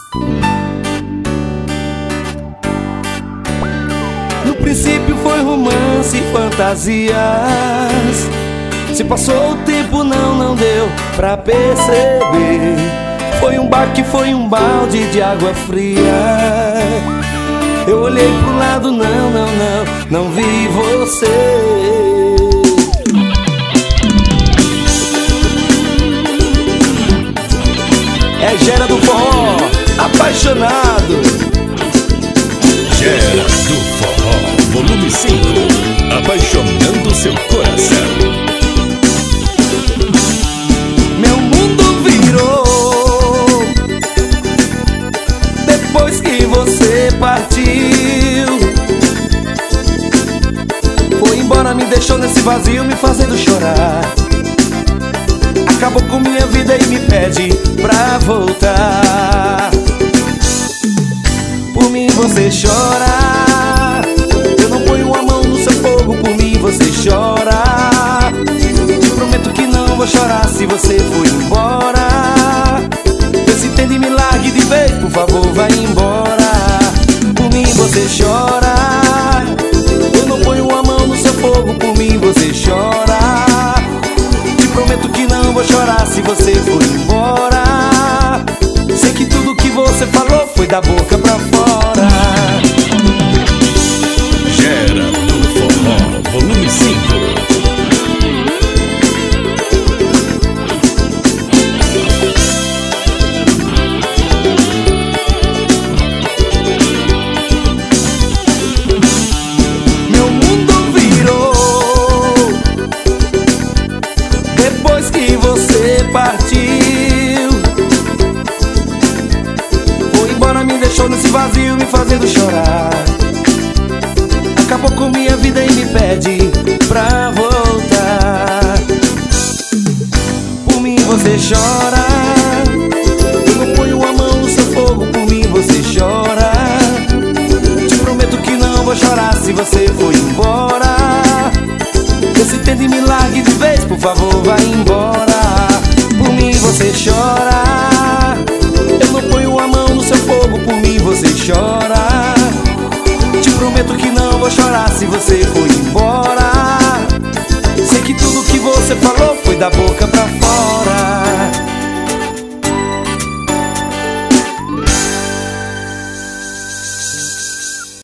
No princípio foi romance e fantasias. Se passou o tempo não deu pra perceber. Foi um baque, foi um balde de água fria. Eu olhei pro lado, não vi você. É Gera do Forró, apaixonado. Gera do Forró, volume 5, apaixonando seu coração. Meu mundo virou depois que você partiu. Foi embora, me deixou nesse vazio, me fazendo chorar. Acabou com minha vida e me pede pra voltar. Por mim você chora, eu não ponho a mão no seu fogo. Por mim você chora, te prometo que não vou chorar se você for embora. Vê se entende e me largue de vez, por favor, vai embora. Por mim você chora, eu não ponho a mão no seu fogo. Por mim você chora, te prometo que não vou chorar se você for embora. Sei que tudo que você falou foi da boca pra fora. Gera do Forró, volume 5. Meu mundo virou depois que você partiu. Foi embora, me deixou nesse vazio, me fazendo chorar. Acabou com minha vida e me pede pra voltar. Por mim você chora, eu não ponho a mão no seu fogo. Por mim você chora, te prometo que não vou chorar se você for embora. Vê se entende e me largue de vez, por favor, vai embora. Por mim você chora, eu não ponho a mão no seu fogo. Por mim você chora, te prometo que não vou chorar se você for